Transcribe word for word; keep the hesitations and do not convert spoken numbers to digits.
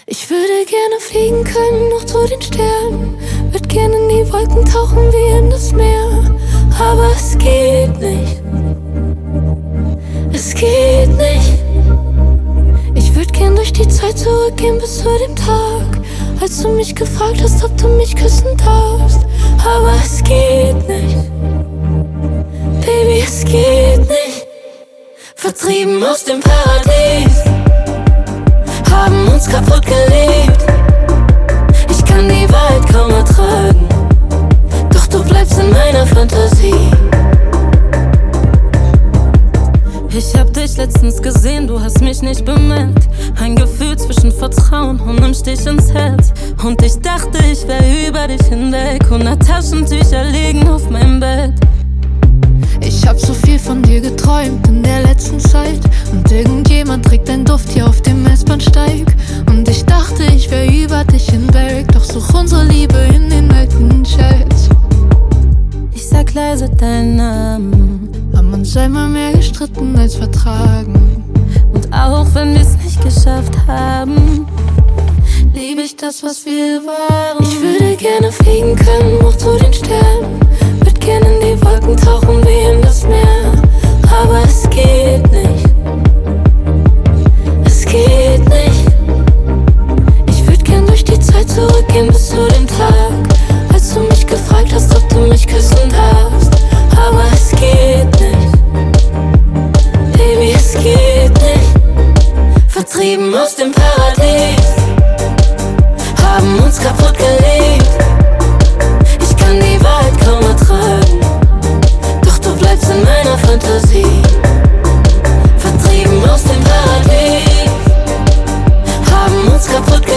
Ich würde gerne fliegen können, noch zu den Sternen. Würd gerne in die Wolken tauchen wie in das Meer. Aber es geht nicht. Es geht nicht. Ich würd gern durch die Zeit zurückgehen bis zu dem Tag, als du mich gefragt hast, ob du mich küssen darfst. Aber es geht nicht. Baby, es geht nicht. Vertrieben aus dem Paradies, haben uns kaputt gelebt. Ich kann die Wahrheit kaum ertragen, doch du bleibst in meiner Fantasie. Ich hab dich letztens gesehen, du hast mich nicht bemerkt. Ein Gefühl zwischen Vertrauen und nem Stich ins Herz. Und ich dachte, ich wär über dich hinweg. Hundert Taschentücher liegen auf meinem Bett. Ich hab so viel von dir geträumt in der letzten Zeit. Und irgendjemand trägt deinen Duft hier auf dem S-Bahnsteig. Und ich dachte, ich wär über dich hinweg, doch such unsere Liebe in den alten Chats. Ich sag leise deinen Namen, haben uns einmal mehr gestritten als vertragen. und auch wenn wir's nicht geschafft haben, lieb ich das, was wir waren. Ich würde gerne fliegen können, hoch zu den Sternen. Würd gerne in die Wolken tauchen wie in das Meer. Aber es geht nicht. Es geht nicht. Ich würd gern durch die Zeit zurückgehen bis zu dem Tag, als du mich gefragt hast, ob du mich küssen darfst. Aber es geht nicht. Baby, es geht nicht. Vertrieben aus dem Paradies, haben uns kaputt gelebt. Ich kann die Wahrheit kaum ertragen, doch du bleibst in meiner Fantasie. Vertrieben aus dem Paradies, haben uns kaputt gelebt.